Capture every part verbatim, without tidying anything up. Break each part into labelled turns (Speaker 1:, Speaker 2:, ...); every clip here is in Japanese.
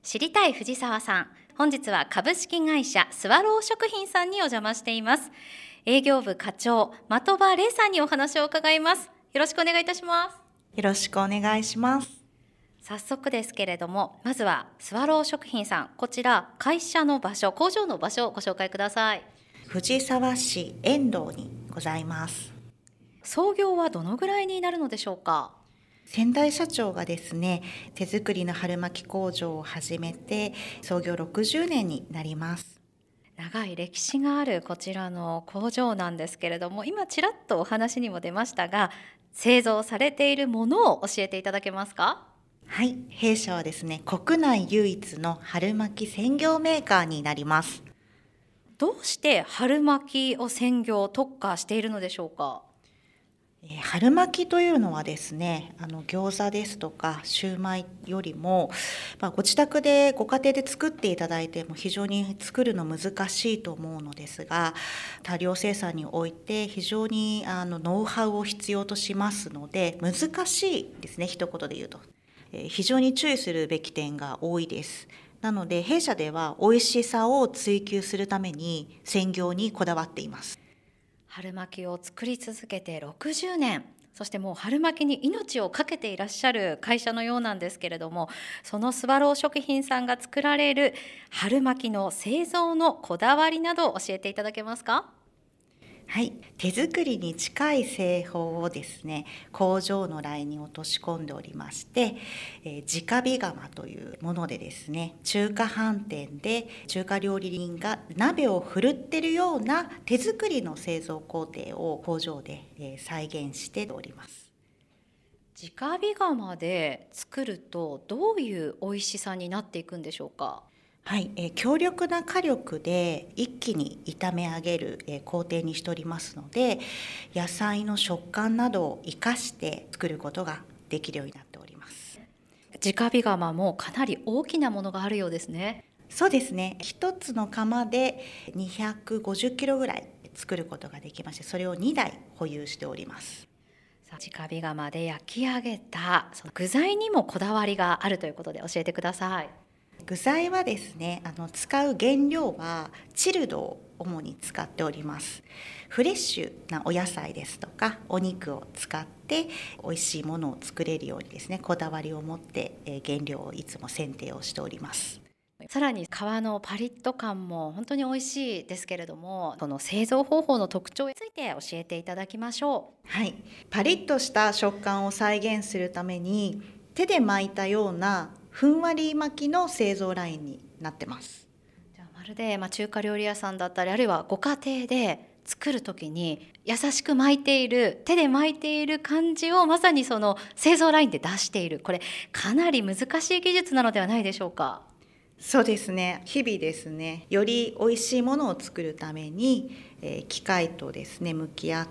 Speaker 1: 知りたい藤沢さん、本日は株式会社スワロー食品さんにお邪魔しています。営業部課長的場玲さんにお話を伺います。よろしくお願いいたします。
Speaker 2: よろしくお願いします。
Speaker 1: 早速ですけれども、まずはスワロー食品さん、こちら会社の場所、工場の場所をご紹介ください。
Speaker 2: 藤沢市遠藤にございます。
Speaker 1: 創業はどのぐらいになるのでしょうか。
Speaker 2: 先代社長がですね、手作りの春巻き工場を始めて創業ろくじゅうねんになります。
Speaker 1: 長い歴史があるこちらの工場なんですけれども、今ちらっとお話にも出ましたが、製造されているものを教えていただけますか。
Speaker 2: はい、弊社はですね、国内唯一の春巻き専業メーカーになります。
Speaker 1: どうして春巻きを専業特化しているのでしょうか。
Speaker 2: えー春巻きというのはですね、あの餃子ですとかシューマイよりも、まあ、ご自宅でご家庭で作っていただいても非常に作るの難しいと思うのですが、多量生産において非常にあのノウハウを必要としますので難しいですね。一言で言うと、えー非常に注意するべき点が多いです。なので弊社では美味しさを追求するために専業にこだわっています。
Speaker 1: 春巻きを作り続けてろくじゅうねん、そしてもう春巻きに命を懸けていらっしゃる会社のようなんですけれども、そのスワロー食品さんが作られる春巻きの製造のこだわりなどを教えていただけますか。
Speaker 2: はい、手作りに近い製法をですね、工場のラインに落とし込んでおりまして、えー直火窯というものでですね、中華飯店で中華料理人が鍋を振るってるような手作りの製造工程を工場でえー再現しております。
Speaker 1: 直火窯で作るとどういう美味しさになっていくんでしょうか。
Speaker 2: はい、えー強力な火力で一気に炒め上げる、えー工程にしておりますので、野菜の食感などを生かして作ることができるようになっております。
Speaker 1: 直火窯もかなり大きなものがあるようですね。
Speaker 2: そうですね、一つの窯でにひゃくごじゅっキロぐらい作ることができまして、それをにだい保有しております。
Speaker 1: さあ直火窯で焼き上げたその具材にもこだわりがあるということで教えてください。
Speaker 2: 具材はですね、あの使う原料はチルドを主に使っております。フレッシュなお野菜ですとかお肉を使って美味しいものを作れるようにですね、こだわりを持ってえー原料をいつも選定をしております。
Speaker 1: さらに皮のパリッと感も本当に美味しいですけれども、その製造方法の特徴について教えていただきましょ
Speaker 2: はい、パリッとした食感を再現するために手で巻いたようなふんわり巻きの製造ラインになってます。
Speaker 1: う。じゃあまるで、まあ、中華料理屋さんだったり、あるいはご家庭で作る時に優しく巻いている、手で巻いている感じをまさにその製造ラインで出している、これかなり難しい技術なのではないでしょうか。
Speaker 2: そうですね、日々ですね、より美味しいものを作るために、えー機械とですね向き合って、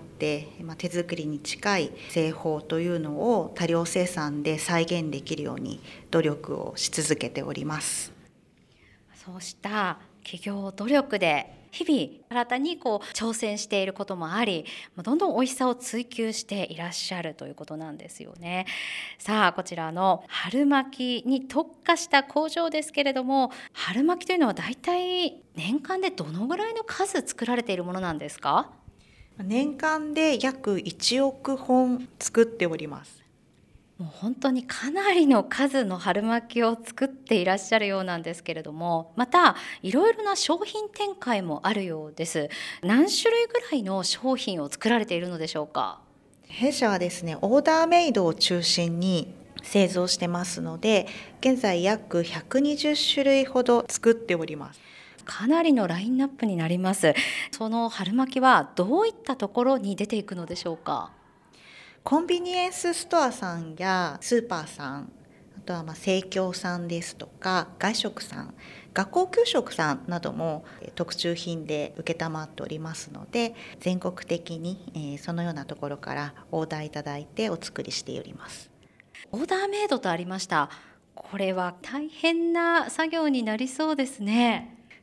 Speaker 2: まあ、手作りに近い製法というのを多量生産で再現できるように努力をし続けております。
Speaker 1: そうした企業努力で日々新たにこう挑戦していることもあり、どんどん美味しさを追求していらっしゃるということなんですよね。さあこちらの春巻きに特化した工場ですけれども、春巻きというのはだいたい年間でどのぐらいの数作られているものなんですか。
Speaker 2: 年間で約いちおくほん作っております。
Speaker 1: もう本当にかなりの数の春巻きを作っていらっしゃるようなんですけれども、またいろいろな商品展開もあるようです。何種類ぐらいの商品を作られているのでしょうか。
Speaker 2: 弊社はですね、オーダーメイドを中心に製造してますので、現在約ひゃくにじゅっしゅるいほど作っております。
Speaker 1: かなりのラインナップになります。その春巻きはどういったところに出ていくのでしょうか。
Speaker 2: コンビニエンスストアさんやスーパーさん、あとはまあ生協さんですとか外食さん、学校給食さんなどもえー特注品で承っておりますので、全国的にえーそのようなところからオーダーいただいてお作りしております。
Speaker 1: オーダーメイドとありました。これは大変な作業になりそうですね。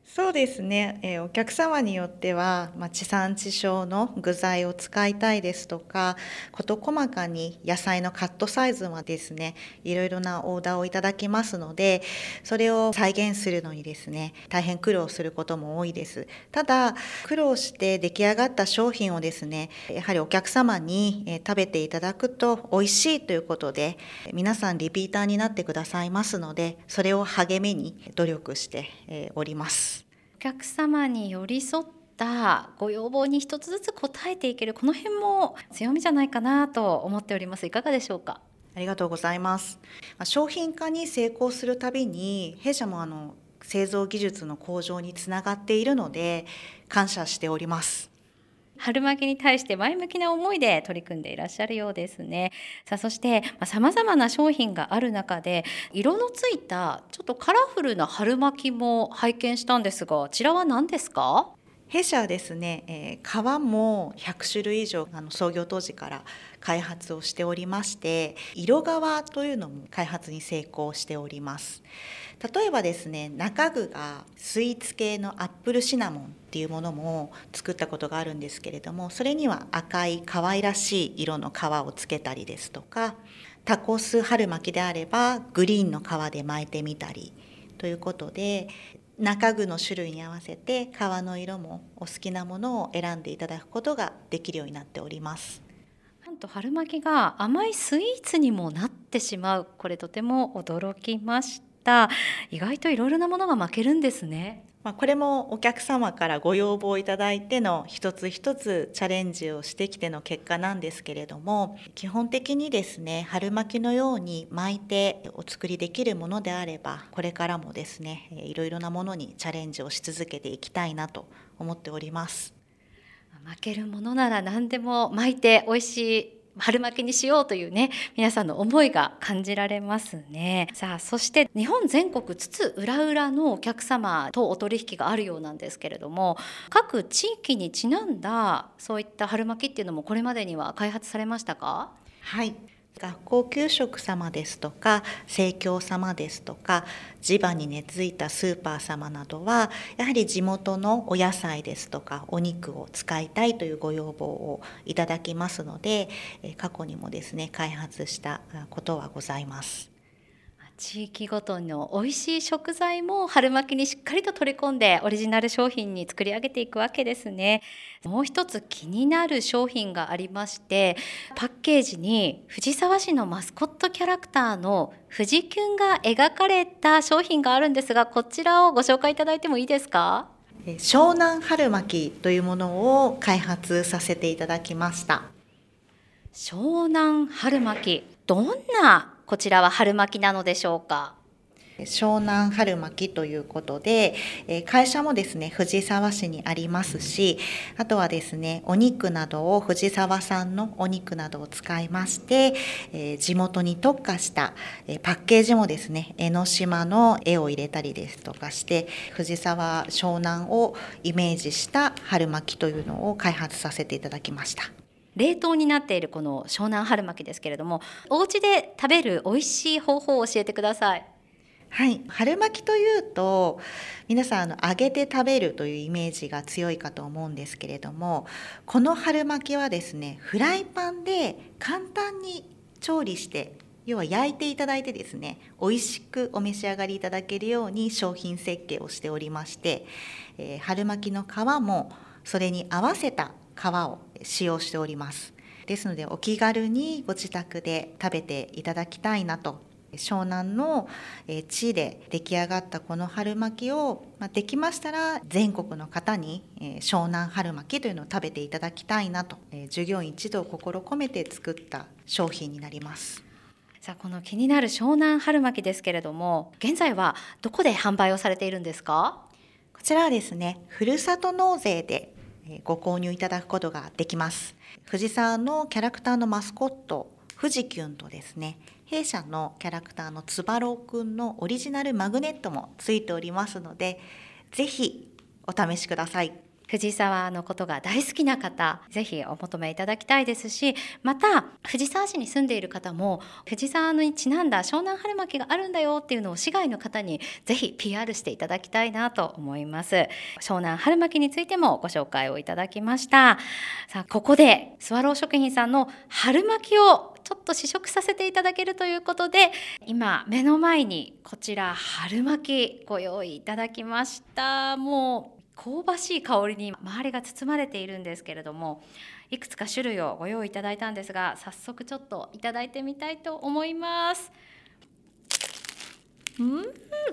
Speaker 2: そうですね、えーお客様によっては、まあ、地産地消の具材を使いたいですとか、事細かに野菜のカットサイズはですね、いろいろなオーダーをいただきますので、それを再現するのにですね、大変苦労することも多いです。ただ、苦労して出来上がった商品をですね、やはりお客様にえー食べていただくと美味しいということで、皆さんリピーターになってくださいますので、それを励みに努力してえーおります。
Speaker 1: お客様に寄り添ったご要望に一つずつ応えていける、この辺も強みじゃないかなと思っております。いかがでしょうか？
Speaker 2: ありがとうございます。まあ商品化に成功するたびに、弊社もあの製造技術の向上につながっているので、感謝しております。
Speaker 1: 春巻きに対して前向きな思いで取り組んでいらっしゃるようですね。さあ、そしてさまざ、まな商品がある中で、色のついたちょっとカラフルな春巻きも拝見したんですが、こちらは何ですか？
Speaker 2: 弊社はですね、えー皮もひゃく種類以上あの創業当時から開発をしておりまして、色革というのも開発に成功しております。例えばですね、中具がスイーツ系のアップルシナモンっていうものも作ったことがあるんですけれども、それには赤い可愛らしい色の皮をつけたりですとか、タコス春巻きであればグリーンの皮で巻いてみたりということで、中具の種類に合わせて皮の色もお好きなものを選んでいただくことができるようになっております。
Speaker 1: なんと春巻きが甘いスイーツにもなってしまう、これとても驚きました。意外といろいろなものが巻けるんですね。
Speaker 2: まあ、これもお客様からご要望いただいての一つ一つチャレンジをしてきての結果なんですけれども、基本的にですね、春巻きのように巻いてお作りできるものであれば、これからもですね、いろいろなものにチャレンジをし続けていきたいなと思っております。
Speaker 1: 巻けるものなら何でも巻いて美味しい春巻きにしようというね、皆さんの思いが感じられますね。さあ、そして日本全国津々浦々のお客様とお取引があるようなんですけれども、各地域にちなんだそういった春巻きっていうのもこれまでには開発されましたか？
Speaker 2: はい、学校給食様ですとか生協様ですとか地場に根付いたスーパー様などは、やはり地元のお野菜ですとかお肉を使いたいというご要望をいただきますので、過去にもですね開発したことはございます。
Speaker 1: 地域ごとの美味しい食材も春巻きにしっかりと取り込んでオリジナル商品に作り上げていくわけですね。もう一つ気になる商品がありまして、パッケージに藤沢市のマスコットキャラクターの藤キュンが描かれた商品があるんですが、こちらをご紹介いただいてもいいですか？
Speaker 2: 湘南春巻きというものを開発させていただきました。
Speaker 1: 湘南春巻き、どんなこちらは春巻きなのでしょうか？
Speaker 2: 湘南春巻きということで、会社もですね藤沢市にありますし、あとはですねお肉などを藤沢産のお肉などを使いまして、地元に特化したパッケージもですね江ノ島の絵を入れたりですとかして、藤沢湘南をイメージした春巻きというのを開発させていただきました。
Speaker 1: 冷凍になっているこの湘南春巻きですけれども、お家で食べる美味しい方法を教えてください。
Speaker 2: はい、春巻きというと皆さんあの揚げて食べるというイメージが強いかと思うんですけれども、この春巻きはですねフライパンで簡単に調理して、要は焼いていただいてですね美味しくお召し上がりいただけるように商品設計をしておりまして、えー、春巻きの皮もそれに合わせた皮を使用しております。ですのでお気軽にご自宅で食べていただきたいなと。湘南の地で出来上がったこの春巻きを、できましたら全国の方に湘南春巻きというのを食べていただきたいなと、従業員一同心込めて作った商品になります。
Speaker 1: さあ、この気になる湘南春巻きですけれども、現在はどこで販売をされているんですか？
Speaker 2: こちらはですねふるさと納税でご購入いただくことができます。藤沢のキャラクターのマスコット藤キュンとですね、弊社のキャラクターのつばろうくんのオリジナルマグネットもついておりますので、ぜひお試しください。
Speaker 1: 藤沢のことが大好きな方、ぜひお求めいただきたいですし、また藤沢市に住んでいる方も藤沢にちなんだ湘南春巻きがあるんだよっていうのを市外の方にぜひ ピーアール していただきたいなと思います。湘南春巻きについてもご紹介をいただきました。さあ、ここでスワロー食品さんの春巻きをちょっと試食させていただけるということで、今目の前にこちら春巻きご用意いただきました。もう香ばしい香りに周りが包まれているんですけれども、いくつか種類をご用意いただいたんですが、早速ちょっといただいてみたいと思います。うん、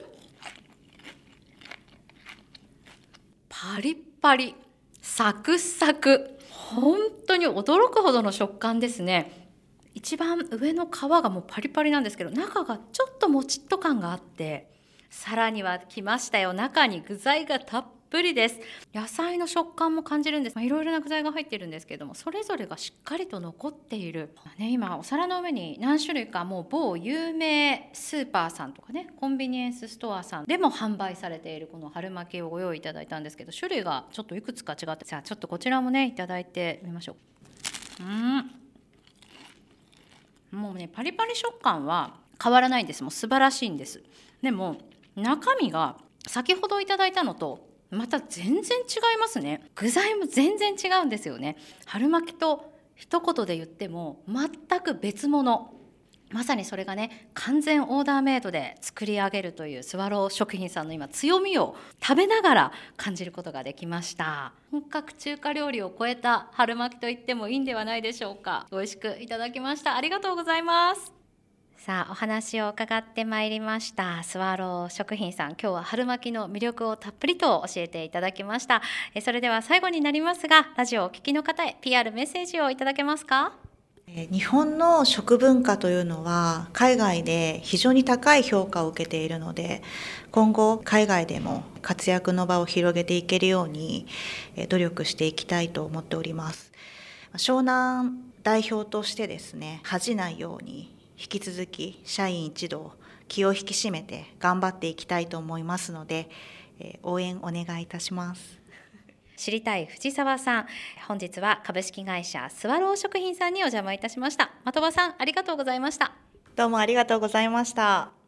Speaker 1: パリッパリ、サクサク、本当に驚くほどの食感ですね。一番上の皮がもうパリパリなんですけど、中がちょっともちっと感があって、さらには来ましたよ、中に具材がたっぷりです。野菜の食感も感じるんです。まあ、いろいろな具材が入っているんですけれども、それぞれがしっかりと残っている、ね、今お皿の上に何種類かもう某有名スーパーさんとかね、コンビニエンスストアさんでも販売されているこの春巻きをご用意いただいたんですけど、種類がちょっといくつか違って、じゃあちょっとこちらもねいただいてみましょう。うんもうね、パリパリ食感は変わらないんです。もう素晴らしいんです。でも中身が先ほどいただいたのとまた全然違いますね。具材も全然違うんですよね。春巻きと一言で言っても全く別物。まさにそれがね、完全オーダーメイドで作り上げるというスワロー食品さんの今強みを食べながら感じることができました。本格中華料理を超えた春巻きと言ってもいいんではないでしょうか。美味しくいただきました。ありがとうございます。さあ、お話を伺ってまいりましたスワロー食品さん、今日は春巻きの魅力をたっぷりと教えていただきました。えそれでは最後になりますが、ラジオをお聞きの方へ ピーアール メッセージをいただけますか？
Speaker 2: 日本の食文化というのは海外で非常に高い評価を受けているので、今後海外でも活躍の場を広げていけるように努力していきたいと思っております。湘南代表としてですね、恥じないように引き続き社員一同気を引き締めて頑張っていきたいと思いますので、応援お願いいたします。
Speaker 1: 知りたい藤沢さん、本日は株式会社スワロー食品さんにお邪魔いたしました。的場さん、ありがとうございました。
Speaker 2: どうもありがとうございました。